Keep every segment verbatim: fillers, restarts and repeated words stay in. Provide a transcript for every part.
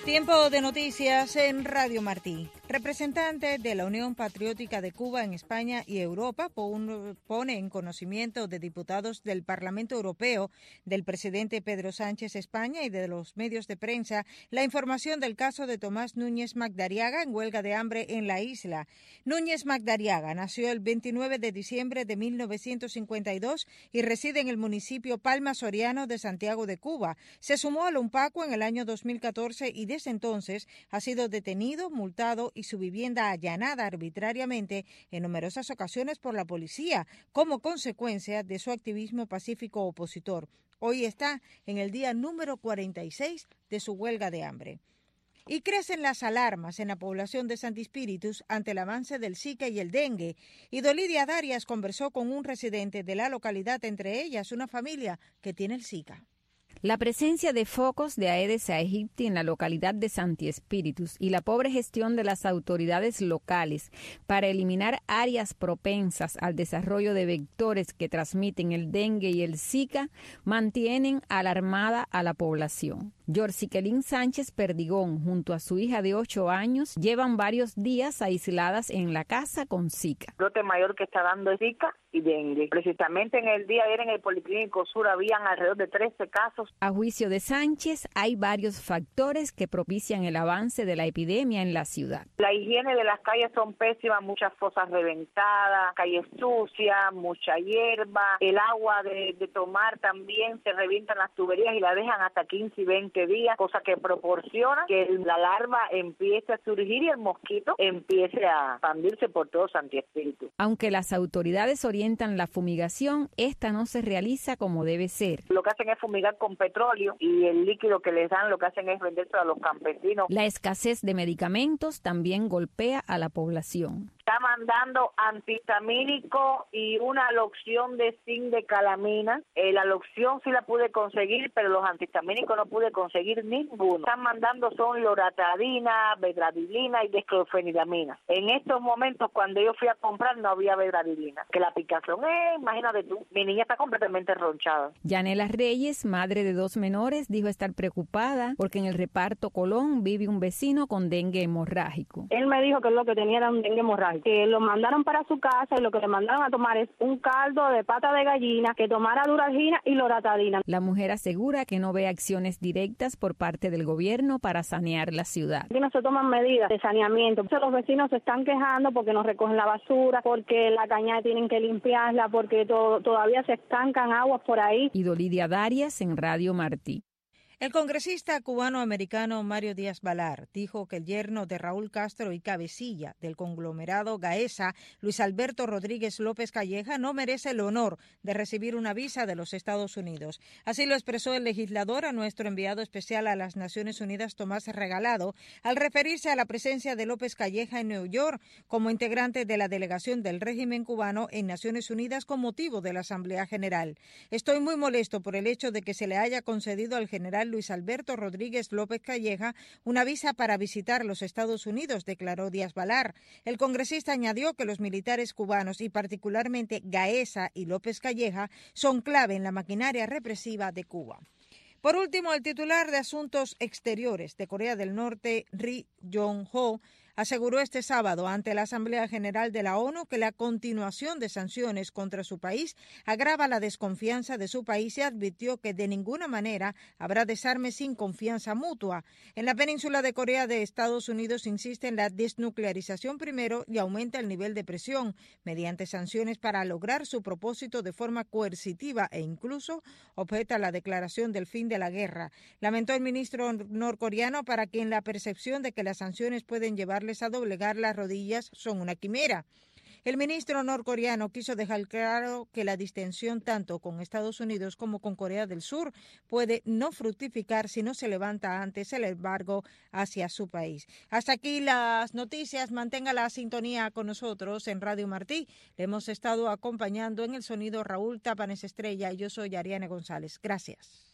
Tiempo de noticias en Radio Martí. Representantes de la Unión Patriótica de Cuba en España y Europa pone en conocimiento de diputados del Parlamento Europeo, del presidente Pedro Sánchez España y de los medios de prensa la información del caso de Tomás Núñez Magdariaga en huelga de hambre en la isla. Núñez Magdariaga nació el veintinueve de diciembre de mil novecientos cincuenta y dos y reside en el municipio Palma Soriano de Santiago de Cuba. Se sumó al UNPACU en el año dos mil catorce y desde entonces ha sido detenido, multado y su vivienda allanada arbitrariamente en numerosas ocasiones por la policía como consecuencia de su activismo pacífico opositor. Hoy está en el día número cuarenta y seis de su huelga de hambre. Y crecen las alarmas en la población de Santi Spíritus ante el avance del Zika y el dengue. Y Dolidia Darias conversó con un residente de la localidad, entre ellas una familia que tiene el Zika. La presencia de focos de Aedes aegypti en la localidad de Santi Spíritus y la pobre gestión de las autoridades locales para eliminar áreas propensas al desarrollo de vectores que transmiten el dengue y el Zika mantienen alarmada a la población. Yorciquelín Sánchez Perdigón, junto a su hija de ocho años, llevan varios días aisladas en la casa con Zika. El brote mayor que está dando es Zika y dengue. Precisamente en el día de ayer en el Policlínico Sur habían alrededor de trece casos. A juicio de Sánchez, hay varios factores que propician el avance de la epidemia en la ciudad. La higiene de las calles son pésimas, muchas fosas reventadas, calles sucias, mucha hierba. El agua de, de tomar también se revientan las tuberías y la dejan hasta quince y veinte días, cosa que proporciona que la larva empiece a surgir y el mosquito empiece a expandirse por todo Santi Spíritus. Aunque las autoridades orientan la fumigación, esta no se realiza como debe ser. Lo que hacen es fumigar con petróleo y el líquido que les dan lo que hacen es vendérselo a los campesinos. La escasez de medicamentos también golpea a la población. Está mandando antihistamínico y una loción de zinc de calamina. Eh, la loción sí la pude conseguir, pero los antihistamínicos no pude conseguir ninguno. Están mandando son loratadina, bedradilina y desclofenidamina. En estos momentos, cuando yo fui a comprar, no había bedradilina. Que la picazón, eh, imagínate tú, mi niña está completamente ronchada. Yanela Reyes, madre de dos menores, dijo estar preocupada porque en el reparto Colón vive un vecino con dengue hemorrágico. Él me dijo que lo que tenía era un dengue hemorrágico, que lo mandaron para su casa y lo que le mandaron a tomar es un caldo de pata de gallina, que tomara duralgina y loratadina. La mujer asegura que no ve acciones directas por parte del gobierno para sanear la ciudad. Aquí no se toman medidas de saneamiento. Entonces los vecinos se están quejando porque no recogen la basura, porque la cañada tienen que limpiarla, porque to- todavía se estancan aguas por ahí. Y Dolidia Darias en Radio Martí. El congresista cubano-americano Mario Díaz Balar dijo que el yerno de Raúl Castro y cabecilla del conglomerado Gaesa, Luis Alberto Rodríguez López Calleja, no merece el honor de recibir una visa de los Estados Unidos. Así lo expresó el legislador a nuestro enviado especial a las Naciones Unidas, Tomás Regalado, al referirse a la presencia de López Calleja en Nueva York como integrante de la delegación del régimen cubano en Naciones Unidas con motivo de la Asamblea General. Estoy muy molesto por el hecho de que se le haya concedido al general Luis Alberto Rodríguez López Calleja una visa para visitar los Estados Unidos, declaró Díaz Balar. El congresista añadió que los militares cubanos y particularmente Gaesa y López Calleja son clave en la maquinaria represiva de Cuba. Por último, el titular de Asuntos Exteriores de Corea del Norte, Ri Yong-ho, aseguró este sábado ante la Asamblea General de la ONU que la continuación de sanciones contra su país agrava la desconfianza de su país y advirtió que de ninguna manera habrá desarme sin confianza mutua. En la península de Corea de Estados Unidos insiste en la desnuclearización primero y aumenta el nivel de presión mediante sanciones para lograr su propósito de forma coercitiva e incluso objeta la declaración del fin de la guerra. Lamentó el ministro norcoreano para quien la percepción de que las sanciones pueden llevar a doblegar las rodillas son una quimera. El ministro norcoreano quiso dejar claro que la distensión tanto con Estados Unidos como con Corea del Sur puede no fructificar si no se levanta antes el embargo hacia su país. Hasta aquí las noticias. Mantenga la sintonía con nosotros en Radio Martí. Le hemos estado acompañando en el sonido Raúl Tapanes Estrella y yo soy Ariane González. Gracias.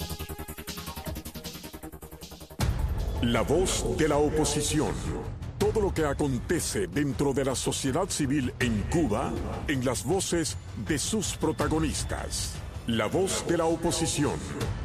La voz de la oposición. todo lo que acontece dentro de la sociedad civil en Cuba en las voces de sus protagonistas. La voz de la oposición,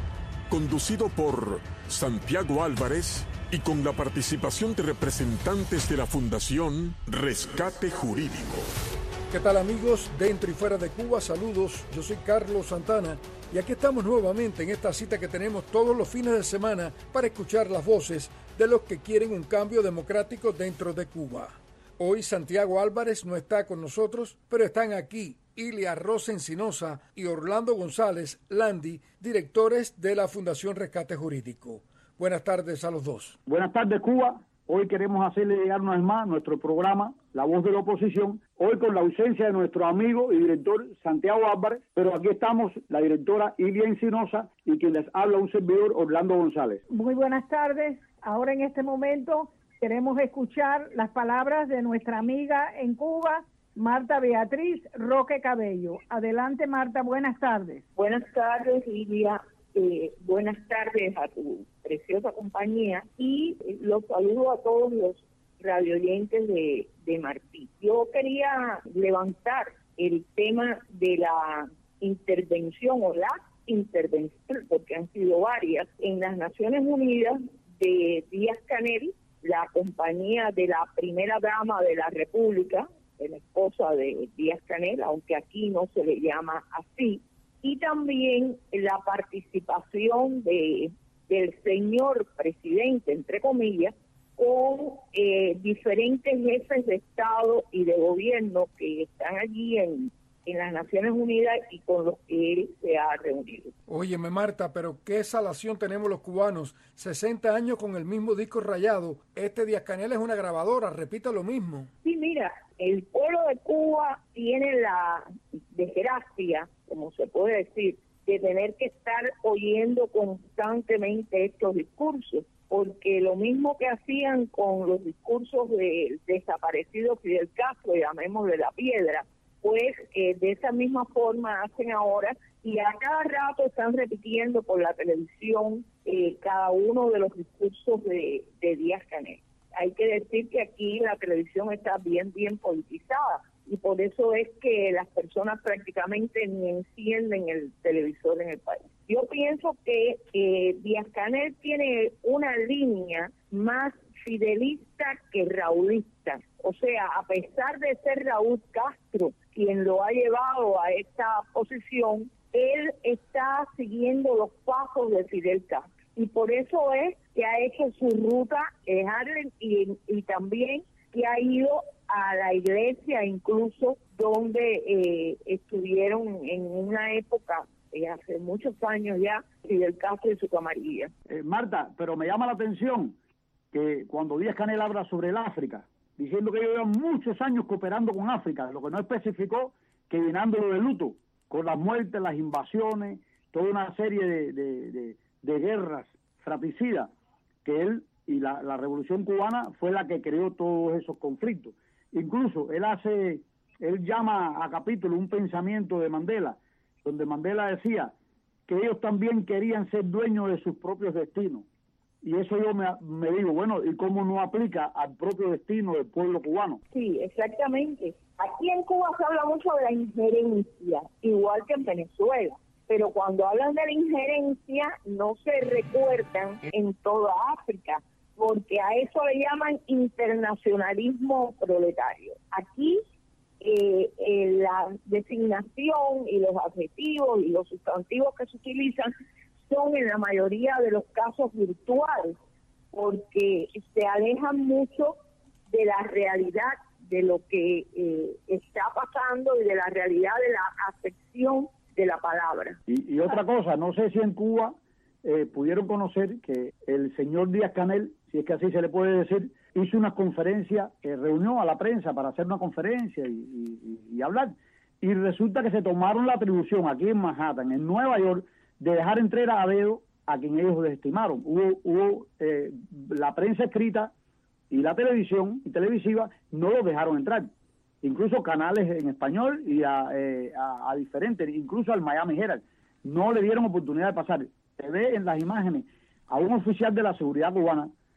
conducido por Santiago Álvarez y con la participación de representantes de la Fundación Rescate Jurídico. ¿Qué tal, amigos? Dentro y fuera de Cuba, saludos. Yo soy Carlos Santana y aquí estamos nuevamente en esta cita que tenemos todos los fines de semana para escuchar las voces de los que quieren un cambio democrático dentro de Cuba. Hoy Santiago Álvarez no está con nosotros, pero están aquí Ilia Rosa Encinosa y Orlando González Landi, directores de la Fundación Rescate Jurídico. Buenas tardes a los dos. Buenas tardes, Cuba. Hoy queremos hacerle llegar una vez más nuestro programa, La Voz de la Oposición, hoy con la ausencia de nuestro amigo y director Santiago Álvarez, pero aquí estamos la directora Ilia Encinosa y quien les habla un servidor, Orlando González. Muy buenas tardes. Ahora en este momento queremos escuchar las palabras de nuestra amiga en Cuba, Marta Beatriz Roque Cabello. Adelante, Marta, buenas tardes. Buenas tardes, Ilia. Eh, buenas tardes a tu preciosa compañía y eh, los saludo a todos los radioyentes de, de Martí. Yo quería levantar el tema de la intervención o la intervención, porque han sido varias, en las Naciones Unidas de Díaz-Canel, la compañía de la primera dama de la República, de la esposa de Díaz-Canel, aunque aquí no se le llama así, y también la participación de del señor presidente, entre comillas, con eh, diferentes jefes de Estado y de gobierno que están allí en, en las Naciones Unidas y con los que él se ha reunido. Óyeme, Marta, pero qué salación tenemos los cubanos, sesenta años con el mismo disco rayado. Este Díaz-Canel es una grabadora, repite lo mismo. Sí, mira, el pueblo de Cuba tiene la desgracia, como se puede decir, de tener que estar oyendo constantemente estos discursos, porque lo mismo que hacían con los discursos del desaparecido Fidel Castro, llamémosle la piedra, pues eh, de esa misma forma hacen ahora, y a cada rato están repitiendo por la televisión eh, cada uno de los discursos de, de Díaz-Canel. Hay que decir que aquí la televisión está bien, bien politizada, y por eso es que las personas prácticamente ni encienden el televisor en el país. Yo pienso que eh, Díaz-Canel tiene una línea más fidelista que raulista. O sea, a pesar de ser Raúl Castro quien lo ha llevado a esta posición, él está siguiendo los pasos de Fidel Castro. Y por eso es que ha hecho su ruta en Harlem y, y también que ha ido a la iglesia, incluso donde eh, estuvieron en una época, eh, hace muchos años ya, Fidel Castro y su camarilla. Eh, Marta, pero me llama la atención que cuando Díaz-Canel habla sobre el África, diciendo que ellos llevan muchos años cooperando con África, lo que no especificó que llenándolo de luto, con las muertes, las invasiones, toda una serie de, de, de, de guerras fratricidas, que él y la, la Revolución Cubana fue la que creó todos esos conflictos. Incluso él hace, él llama a capítulo un pensamiento de Mandela, donde Mandela decía que ellos también querían ser dueños de sus propios destinos. Y eso yo me, me digo, bueno, ¿y cómo no aplica al propio destino del pueblo cubano? Sí, exactamente. Aquí en Cuba se habla mucho de la injerencia, igual que en Venezuela. Pero cuando hablan de la injerencia, no se recuerdan en toda África, porque a eso le llaman internacionalismo proletario. Aquí eh, eh, la designación y los adjetivos y los sustantivos que se utilizan son en la mayoría de los casos virtuales, porque se alejan mucho de la realidad de lo que eh, está pasando y de la realidad de la acepción de la palabra. Y, y otra cosa, no sé si en Cuba eh, pudieron conocer que el señor Díaz-Canel, si es que así se le puede decir, hizo una conferencia, eh, reunió a la prensa para hacer una conferencia y, y, y hablar. Y resulta que se tomaron la atribución aquí en Manhattan, en Nueva York, de dejar entrar a dedo a quien ellos desestimaron. Hubo, hubo eh, la prensa escrita y la televisión y televisiva no los dejaron entrar. Incluso canales en español y a, eh, a, a diferentes, incluso al Miami Herald, no le dieron oportunidad de pasar. Se ve en las imágenes a un oficial de la seguridad cubana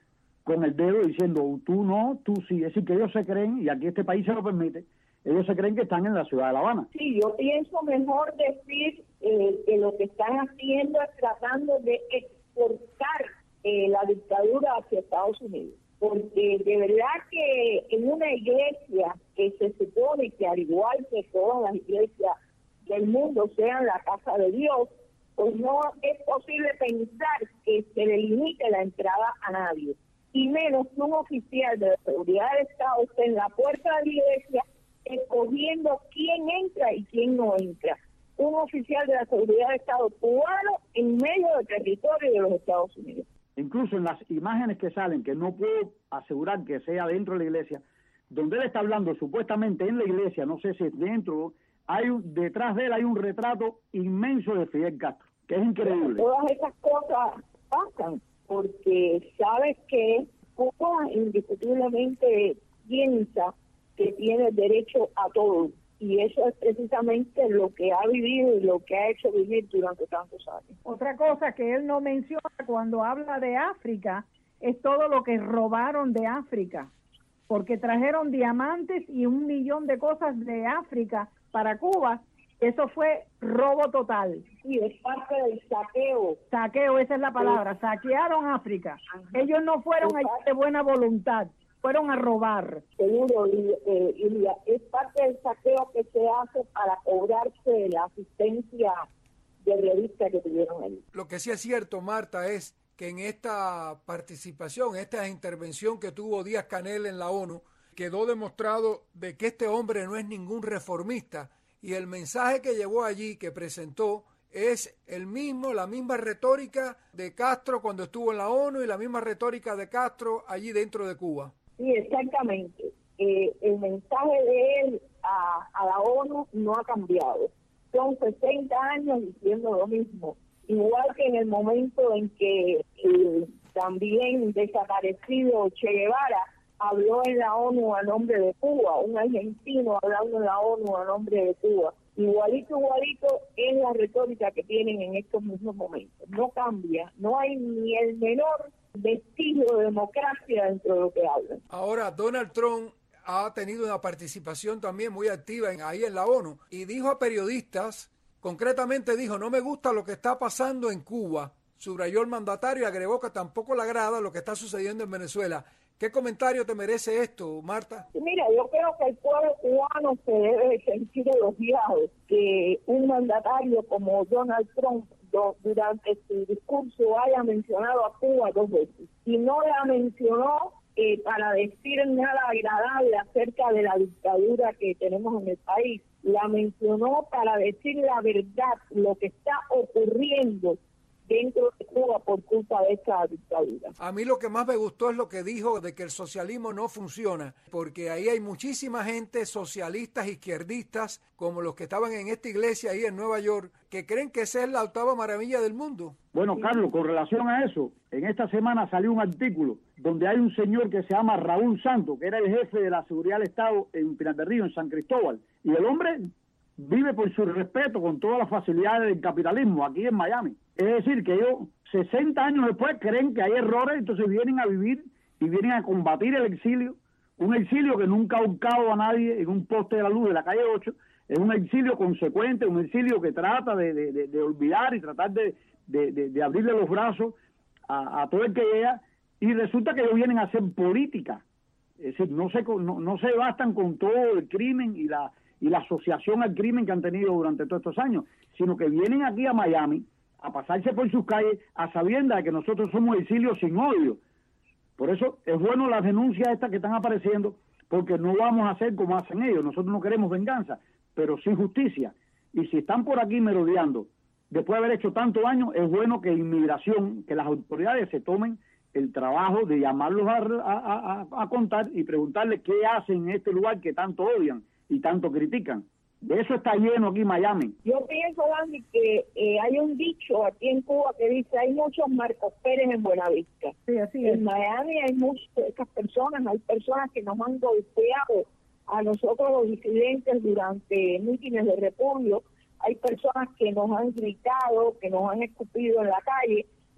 con el dedo diciendo tú no, tú sí. Es decir, que ellos se creen, y aquí este país se lo permite, ellos se creen que están en la ciudad de La Habana. Sí, yo pienso mejor decir eh, que lo que están haciendo es tratando de exportar eh, la dictadura hacia Estados Unidos. Porque de verdad que en una iglesia que se supone que al igual que todas las iglesias del mundo sean la casa de Dios, pues no es posible pensar que se le limite la entrada a nadie. Y menos que un oficial de la seguridad del Estado esté en la puerta de la iglesia escogiendo quién entra y quién no entra. Un oficial de la seguridad del Estado cubano en medio del territorio de los Estados Unidos. Incluso en las imágenes que salen, que no puedo asegurar que sea dentro de la iglesia, donde él está hablando supuestamente en la iglesia, no sé si es dentro, hay un, detrás de él hay un retrato inmenso de Fidel Castro, que es increíble. Todas esas cosas pasan, porque sabes que Cuba indiscutiblemente piensa que tiene derecho a todo. Y eso es precisamente lo que ha vivido y lo que ha hecho vivir durante tantos años. Otra cosa que él no menciona cuando habla de África es todo lo que robaron de África, porque trajeron diamantes y un millón de cosas de África para Cuba. Eso fue robo total. Y es parte del saqueo. Saqueo, esa es la palabra. Saquearon África. Ajá. Ellos no fueron allí de buena voluntad. Fueron a robar. Seguro, y, eh, y es parte del saqueo que se hace para cobrarse la asistencia de revista que tuvieron ahí. Lo que sí es cierto, Marta, es que en esta participación, esta intervención que tuvo Díaz-Canel en la ONU, quedó demostrado de que este hombre no es ningún reformista, y el mensaje que llevó allí, que presentó, es el mismo, la misma retórica de Castro cuando estuvo en la ONU y la misma retórica de Castro allí dentro de Cuba. Sí, exactamente. Eh, el mensaje de él a, a la ONU no ha cambiado. Son sesenta años diciendo lo mismo. Igual que en el momento en que eh, también desaparecido Che Guevara habló en la ONU a nombre de Cuba, un argentino hablando en la ONU a nombre de Cuba. Igualito, igualito es la retórica que tienen en estos mismos momentos. No cambia, no hay ni el menor vestigio de democracia dentro de lo que hablan. Ahora, Donald Trump ha tenido una participación también muy activa en, ahí en la ONU, y dijo a periodistas, concretamente dijo, no me gusta lo que está pasando en Cuba, subrayó el mandatario y agregó que tampoco le agrada lo que está sucediendo en Venezuela. ¿Qué comentario te merece esto, Marta? Mira, yo creo que el pueblo cubano se debe sentir elogiado que un mandatario como Donald Trump do, durante su discurso haya mencionado a Cuba dos veces. Y no la mencionó eh, para decir nada agradable acerca de la dictadura que tenemos en el país. La mencionó para decir la verdad, lo que está ocurriendo dentro de Cuba por culpa de esta dictadura. A mí lo que más me gustó es lo que dijo de que el socialismo no funciona, porque ahí hay muchísima gente, socialistas, izquierdistas, como los que estaban en esta iglesia ahí en Nueva York, que creen que esa es la octava maravilla del mundo. Bueno, Carlos, con relación a eso, en esta semana salió un artículo donde hay un señor que se llama Raúl Santos, que era el jefe de la seguridad del Estado en Pinar del Río, en San Cristóbal, y el hombre vive por su respeto con todas las facilidades del capitalismo aquí en Miami. Es decir, que ellos sesenta años después creen que hay errores, entonces vienen a vivir y vienen a combatir el exilio, un exilio que nunca ha ahorcado a nadie en un poste de la luz de la calle ocho, es un exilio consecuente, un exilio que trata de, de, de, de olvidar y tratar de, de, de, de abrirle los brazos a, a todo el que llega, y resulta que ellos vienen a hacer política, es decir, no se, no, no se bastan con todo el crimen y la y la asociación al crimen que han tenido durante todos estos años, sino que vienen aquí a Miami a pasarse por sus calles a sabiendas de que nosotros somos exilios sin odio. Por eso es bueno las denuncias estas que están apareciendo, porque no vamos a hacer como hacen ellos. Nosotros no queremos venganza, pero sí justicia. Y si están por aquí merodeando, después de haber hecho tanto daño, es bueno que inmigración, que las autoridades se tomen el trabajo de llamarlos a, a, a, a contar y preguntarles qué hacen en este lugar que tanto odian y tanto critican. De eso está lleno aquí Miami. Yo pienso, Andy, que eh, hay un dicho aquí en Cuba que dice, hay muchos Marcos Pérez en Buenavista. Sí, así es. En Miami hay muchas de estas personas, hay personas que nos han golpeado a nosotros los disidentes durante mítines de repudio, hay personas que nos han gritado, que nos han escupido en la calle,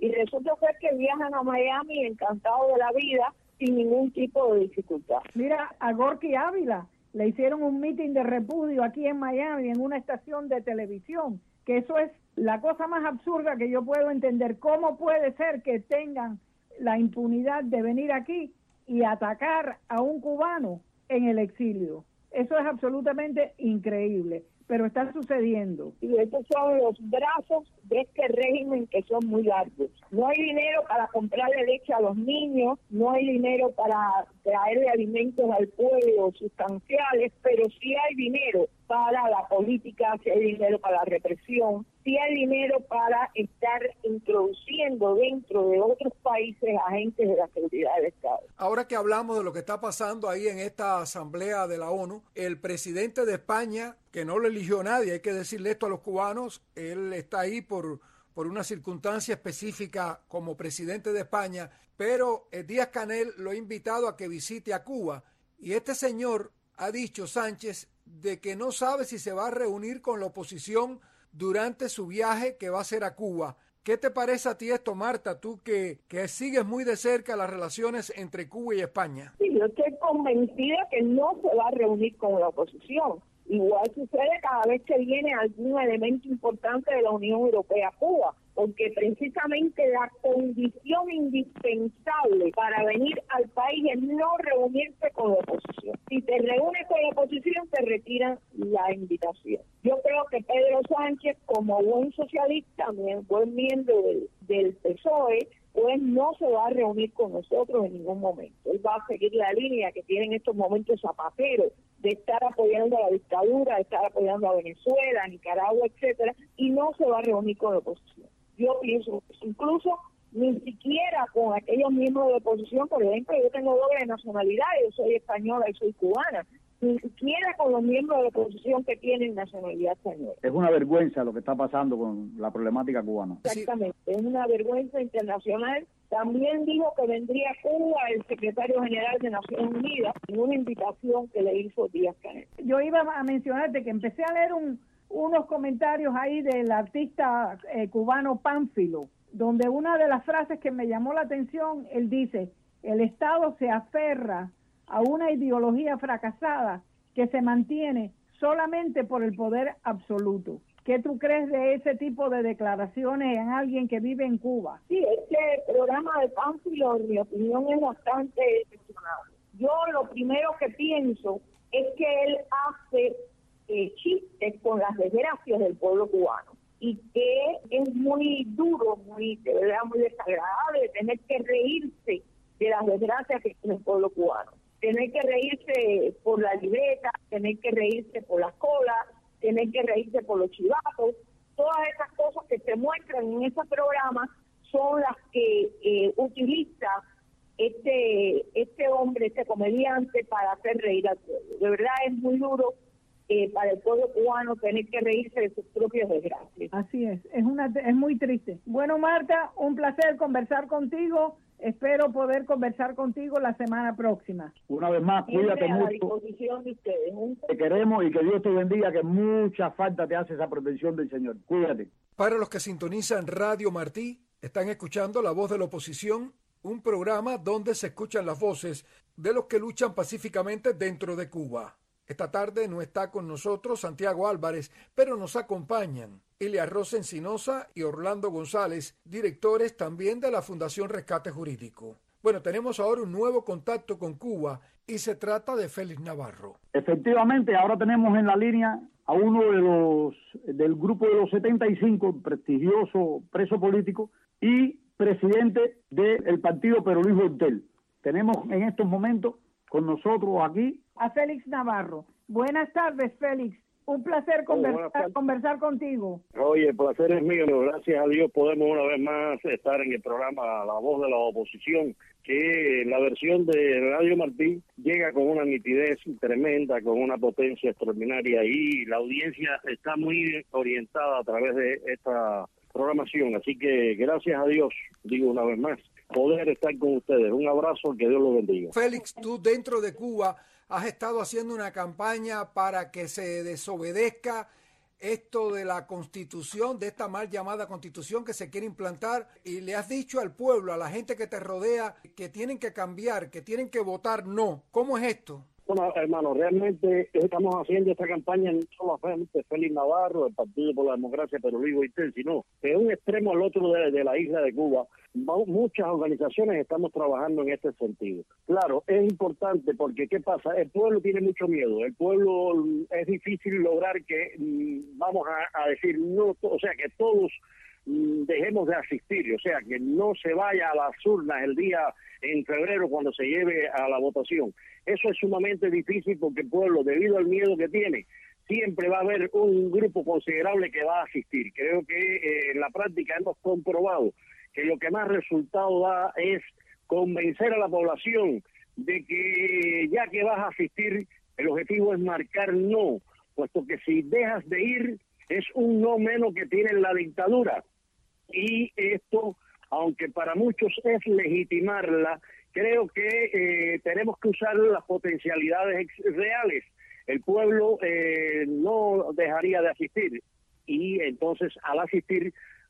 Y resulta ser que viajan a Miami encantados de la vida sin ningún tipo de dificultad. Mira, a Gorky Ávila le hicieron un meeting de repudio aquí en Miami, en una estación de televisión, que eso es la cosa más absurda que yo puedo entender. ¿Cómo puede ser que tengan la impunidad de venir aquí y atacar a un cubano en el exilio? Eso es absolutamente increíble, pero está sucediendo. Y estos son los brazos de este régimen que son muy largos. No hay dinero para comprarle leche a los niños, no hay dinero para traerle alimentos al pueblo sustanciales, pero sí hay dinero para la política, sí hay dinero para la represión, sí hay dinero para estar introduciendo dentro de otros países agentes de la seguridad del Estado. Ahora que hablamos de lo que está pasando ahí en esta asamblea de la ONU, el presidente de España, que no lo eligió nadie, hay que decirle esto a los cubanos, él está ahí por, por una circunstancia específica como presidente de España, pero Díaz-Canel lo ha invitado a que visite a Cuba, y este señor ha dicho, Sánchez, de que no sabe si se va a reunir con la oposición durante su viaje que va a hacer a Cuba. ¿Qué te parece a ti esto, Marta? Tú que, que sigues muy de cerca las relaciones entre Cuba y España. Sí, yo estoy convencida que no se va a reunir con la oposición. Igual sucede cada vez que viene algún elemento importante de la Unión Europea a Cuba, porque precisamente la condición indispensable para venir al país es no reunirse con la oposición. Si te reúnes con la oposición, te retiran la invitación. Yo creo que Pedro Sánchez, como buen socialista, buen miembro del, del P S O E, pues no se va a reunir con nosotros en ningún momento. Él va a seguir la línea que tiene en estos momentos Zapatero, de estar apoyando a la dictadura, de estar apoyando a Venezuela, Nicaragua, etcétera, y no se va a reunir con la oposición. Yo pienso que incluso ni siquiera con aquellos miembros de la oposición, por ejemplo, yo tengo doble nacionalidad, yo soy española y soy cubana, ni siquiera con los miembros de la oposición que tienen nacionalidad española. Es una vergüenza lo que está pasando con la problemática cubana. Exactamente, es una vergüenza internacional. También dijo que vendría a Cuba el secretario general de Naciones Unidas en una invitación que le hizo Díaz-Canel. Yo iba a mencionarte que empecé a leer un, unos comentarios ahí del artista eh, cubano Pánfilo, donde una de las frases que me llamó la atención, él dice, el Estado se aferra a una ideología fracasada que se mantiene solamente por el poder absoluto. ¿Qué tú crees de ese tipo de declaraciones en alguien que vive en Cuba? Sí, este programa de Pánfilo, en mi opinión, es bastante decepcionante. Yo lo primero que pienso es que él hace eh, chistes con las desgracias del pueblo cubano y que es muy duro, muy de verdad muy desagradable tener que reírse de las desgracias que tiene el pueblo cubano. Tener que reírse por la libreta, tener que reírse por las colas, tener que reírse por los chivatos. Todas esas cosas que se muestran en ese programa son las que eh, utiliza este este hombre, este comediante, para hacer reír al pueblo. De verdad es muy duro eh, para el pueblo cubano tener que reírse de sus propios desgracias. Así es, es, una, es muy triste. Bueno, Marta, un placer conversar contigo. Espero poder conversar contigo la semana próxima. Una vez más, cuídate mucho. A disposición de ustedes. Te queremos y que Dios te bendiga, que mucha falta te hace esa protección del Señor. Cuídate. Para los que sintonizan Radio Martí, están escuchando La Voz de la Oposición, un programa donde se escuchan las voces de los que luchan pacíficamente dentro de Cuba. Esta tarde no está con nosotros Santiago Álvarez, pero nos acompañan Ilia Rosa Encinosa y Orlando González, directores también de la Fundación Rescate Jurídico. Bueno, tenemos ahora un nuevo contacto con Cuba y se trata de Félix Navarro. Efectivamente, ahora tenemos en la línea a uno de los del grupo de los setenta y cinco, prestigioso preso político y presidente del partido Pedro Luis Hortel. Tenemos en estos momentos con nosotros aquí a Félix Navarro. Buenas tardes, Félix. Un placer conversar, oh, conversar contigo. Oye, el placer es mío. Gracias a Dios podemos una vez más estar en el programa La Voz de la Oposición, que la versión de Radio Martí llega con una nitidez tremenda, con una potencia extraordinaria, y la audiencia está muy orientada a través de esta programación. Así que gracias a Dios, digo una vez más, poder estar con ustedes. Un abrazo, que Dios los bendiga. Félix, tú dentro de Cuba has estado haciendo una campaña para que se desobedezca esto de la Constitución, de esta mal llamada Constitución que se quiere implantar, y le has dicho al pueblo, a la gente que te rodea, que tienen que cambiar, que tienen que votar no. ¿Cómo es esto? Bueno, hermano, realmente estamos haciendo esta campaña no solamente Félix Navarro, el Partido por la Democracia, pero Luis Boitell, sino de un extremo al otro de, de la isla de Cuba. Muchas organizaciones estamos trabajando en este sentido. Claro, es importante porque, ¿qué pasa? El pueblo tiene mucho miedo. El pueblo es difícil lograr que, vamos a, a decir, no, o sea, que todos dejemos de asistir, o sea, que no se vaya a las urnas el día en febrero cuando se lleve a la votación. Eso es sumamente difícil porque el pueblo, debido al miedo que tiene, siempre va a haber un grupo considerable que va a asistir. Creo que eh, en la práctica hemos comprobado que lo que más resultado da es convencer a la población de que ya que vas a asistir, el objetivo es marcar no, puesto que si dejas de ir, es un no menos que tiene la dictadura. Y esto, aunque para muchos es legitimarla, creo que eh, tenemos que usar las potencialidades reales. El pueblo eh, no dejaría de asistir y entonces al asistir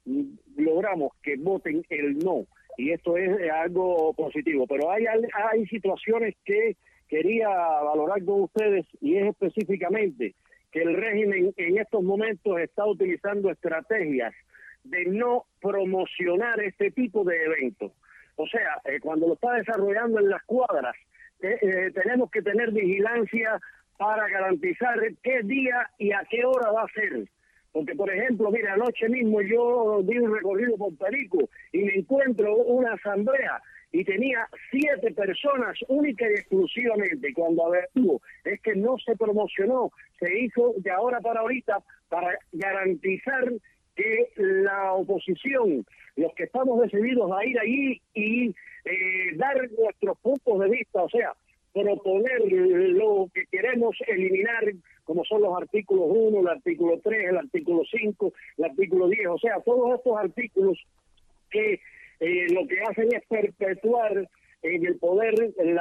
logramos que voten el no, y esto es algo positivo. Pero hay, hay situaciones que quería valorar con ustedes, y es específicamente que el régimen en estos momentos está utilizando estrategias de no promocionar este tipo de eventos. O sea, eh, cuando lo está desarrollando en las cuadras, eh, eh, tenemos que tener vigilancia para garantizar qué día y a qué hora va a ser. Porque, por ejemplo, mira, anoche mismo yo di un recorrido por Perico y me encuentro una asamblea y tenía siete personas única y exclusivamente. Y cuando averiguo es que no se promocionó, se hizo de ahora para ahorita para garantizar que la oposición, los que estamos decididos a ir allí y eh, dar nuestros puntos de vista, o sea, proponer lo que queremos eliminar, como son los artículos uno, el artículo tres, el artículo cinco, el artículo diez, o sea, todos estos artículos que eh, lo que hacen es perpetuar en el poder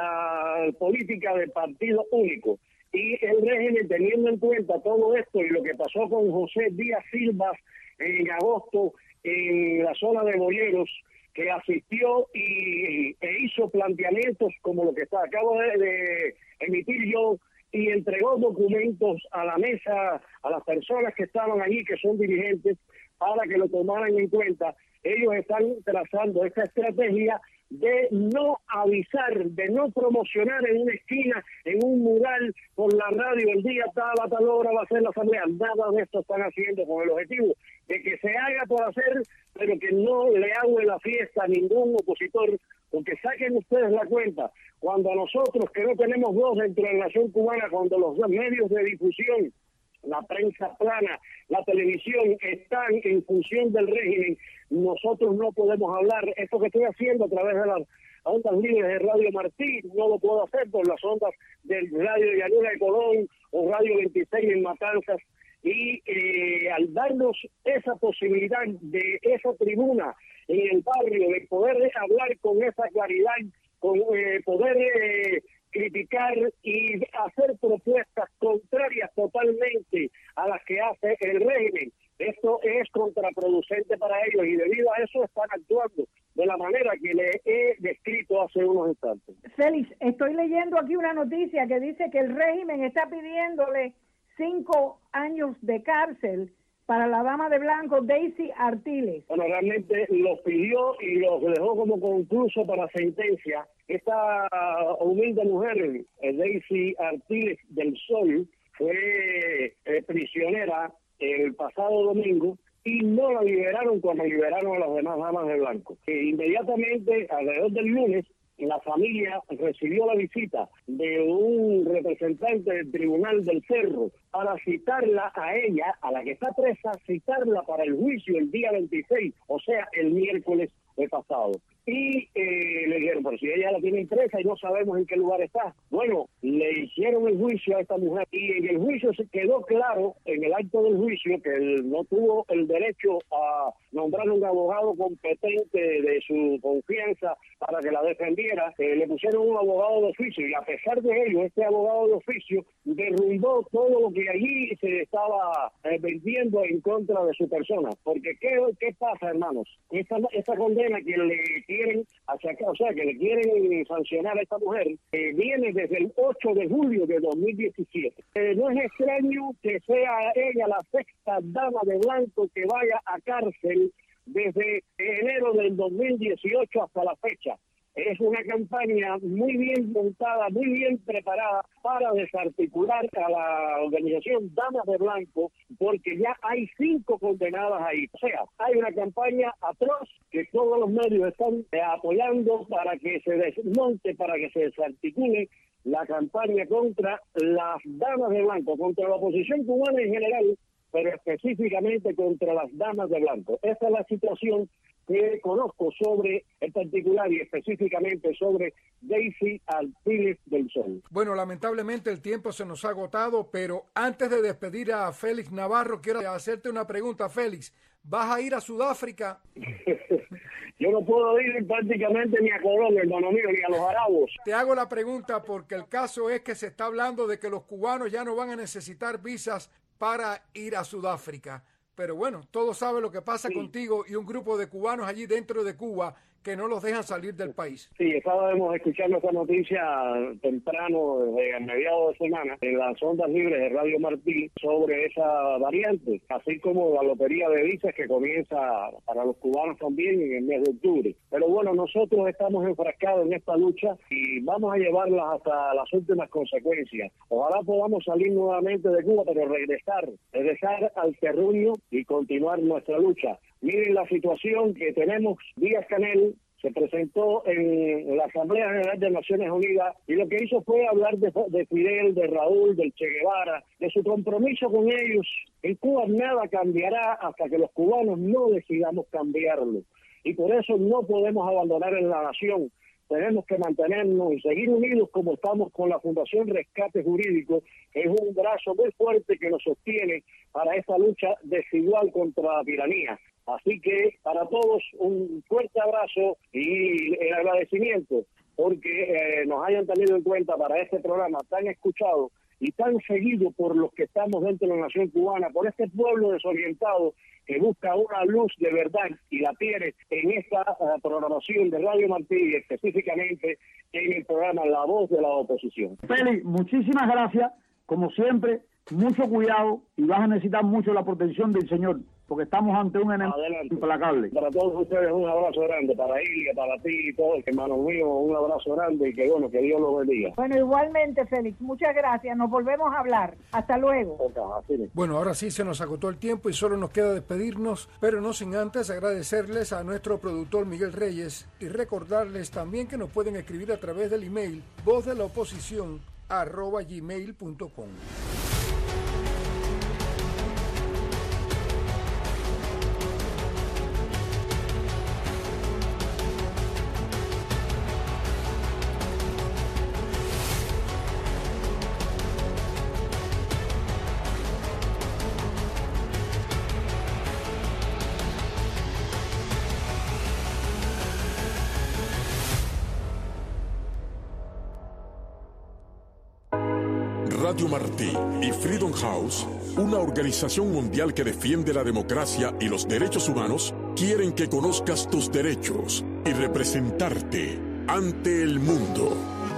la política de partido único. Y el régimen, teniendo en cuenta todo esto y lo que pasó con José Díaz Silva en agosto en la zona de Boyeros, que asistió y, e hizo planteamientos como lo que está acabo de, de emitir yo, y entregó documentos a la mesa, a las personas que estaban allí, que son dirigentes, para que lo tomaran en cuenta. Ellos están trazando esta estrategia de no avisar, de no promocionar en una esquina, en un mural, por la radio, el día tal, a tal hora va a ser la asamblea. Nada de esto están haciendo con el objetivo de que se haga por hacer, pero que no le haga la fiesta a ningún opositor, porque saquen ustedes la cuenta, cuando a nosotros que no tenemos voz dentro de la nación cubana, cuando los medios de difusión, la prensa plana, la televisión están en función del régimen, nosotros no podemos hablar. Esto que estoy haciendo a través de las ondas libres de Radio Martí, no lo puedo hacer por las ondas del Radio Llanura de Colón o Radio veintiséis en Matanzas. Y eh, al darnos esa posibilidad de esa tribuna en el barrio, de poder hablar con esa claridad, con eh, poder eh, criticar y hacer propuestas contrarias totalmente a las que hace el régimen, esto es contraproducente para ellos, y debido a eso están actuando de la manera que le he descrito hace unos instantes. Félix, estoy leyendo aquí una noticia que dice que el régimen está pidiéndole cinco años de cárcel para la dama de blanco Daisy Artiles. Bueno, realmente los pidió y los dejó como concluso para sentencia. Esta humilde mujer, Daisy Artiles del Sol, fue eh, prisionera el pasado domingo y no la liberaron cuando liberaron a las demás damas de blanco. E inmediatamente, alrededor del lunes, la familia recibió la visita de un representante del Tribunal del Cerro para citarla a ella, a la que está presa, citarla para el juicio el día veintiséis, o sea, el miércoles pasado. y eh, le dijeron, pero si ella la tiene presa y no sabemos en qué lugar está. Bueno, le hicieron el juicio a esta mujer y en el juicio se quedó claro, en el acto del juicio, que él no tuvo el derecho a nombrar un abogado competente de su confianza para que la defendiera. Eh, le pusieron un abogado de oficio y a pesar de ello, este abogado de oficio derrumbó todo lo que allí se estaba eh, vendiendo en contra de su persona. Porque ¿qué, qué pasa, hermanos? Esta, esta condena que le quieren achacar, o sea, que le quieren sancionar a esta mujer, eh, viene desde el ocho de julio de dos mil diecisiete. Eh, no es extraño que sea ella la sexta dama de blanco que vaya a cárcel desde enero del dos mil dieciocho hasta la fecha. Es una campaña muy bien montada, muy bien preparada para desarticular a la organización Damas de Blanco, porque ya hay cinco condenadas ahí. O sea, hay una campaña atroz que todos los medios están eh, apoyando para que se desmonte, para que se desarticule la campaña contra las Damas de Blanco, contra la oposición cubana en general, pero específicamente contra las Damas de Blanco. Esta es la situación que conozco sobre, en particular y específicamente sobre Daisy Alpiles del Sol. Bueno, lamentablemente el tiempo se nos ha agotado, pero antes de despedir a Félix Navarro, quiero hacerte una pregunta, Félix. ¿Vas a ir a Sudáfrica? Yo no puedo ir prácticamente ni a Colombia, hermano mío, ni a los arabos. Te hago la pregunta porque el caso es que se está hablando de que los cubanos ya no van a necesitar visas para ir a Sudáfrica. Pero bueno, todos saben lo que pasa sí. contigo y un grupo de cubanos allí dentro de Cuba que no los dejan salir del país. Sí, estábamos escuchando esta noticia temprano, desde a mediados de semana, en las ondas libres de Radio Martí, sobre esa variante, así como la lotería de visas que comienza para los cubanos también en el mes de octubre. Pero bueno, nosotros estamos enfrascados en esta lucha y vamos a llevarlas hasta las últimas consecuencias. Ojalá podamos salir nuevamente de Cuba, pero regresar, regresar al terruño y continuar nuestra lucha. Miren la situación que tenemos. Díaz-Canel se presentó en la Asamblea General de Naciones Unidas y lo que hizo fue hablar de, de Fidel, de Raúl, del Che Guevara, de su compromiso con ellos. En Cuba nada cambiará hasta que los cubanos no decidamos cambiarlo. Y por eso no podemos abandonar en la nación. Tenemos que mantenernos y seguir unidos como estamos con la Fundación Rescate Jurídico, que es un brazo muy fuerte que nos sostiene para esta lucha desigual contra la tiranía. Así que para todos un fuerte abrazo y el agradecimiento porque eh, nos hayan tenido en cuenta para este programa tan escuchado y tan seguido por los que estamos dentro de la nación cubana, por este pueblo desorientado que busca una luz de verdad y la tiene en esta uh, programación de Radio Martí y específicamente en el programa La Voz de la Oposición. Félix, muchísimas gracias, como siempre, mucho cuidado y vas a necesitar mucho la protección del Señor, porque estamos ante un enemigo implacable. Para todos ustedes un abrazo grande, para Ilia, para ti y todos, hermanos míos, un abrazo grande y que bueno, que Dios los bendiga. Bueno, igualmente, Félix, muchas gracias, nos volvemos a hablar. Hasta luego. Okay, bueno, ahora sí se nos agotó el tiempo y solo nos queda despedirnos, pero no sin antes agradecerles a nuestro productor Miguel Reyes y recordarles también que nos pueden escribir a través del email voz de la oposición arroba gmail punto com. Radio Martí y Freedom House, una organización mundial que defiende la democracia y los derechos humanos, quieren que conozcas tus derechos y representarte ante el mundo.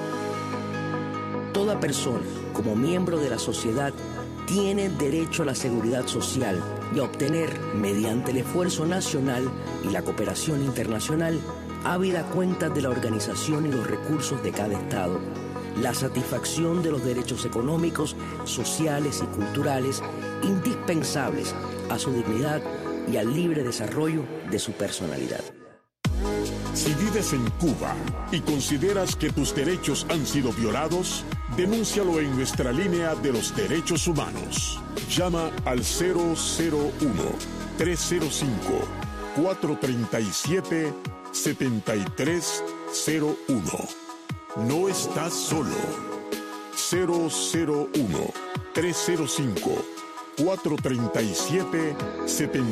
Toda persona, como miembro de la sociedad, tiene derecho a la seguridad social y a obtener, mediante el esfuerzo nacional y la cooperación internacional, habida cuenta de la organización y los recursos de cada Estado, la satisfacción de los derechos económicos, sociales y culturales indispensables a su dignidad y al libre desarrollo de su personalidad. Si vives en Cuba y consideras que tus derechos han sido violados, denúncialo en nuestra línea de los derechos humanos. Llama al cero cero uno, tres cero cinco, cuatro tres siete, setenta y tres cero uno. No estás solo. cero cero uno, tres cero cinco, cuatro tres siete, siete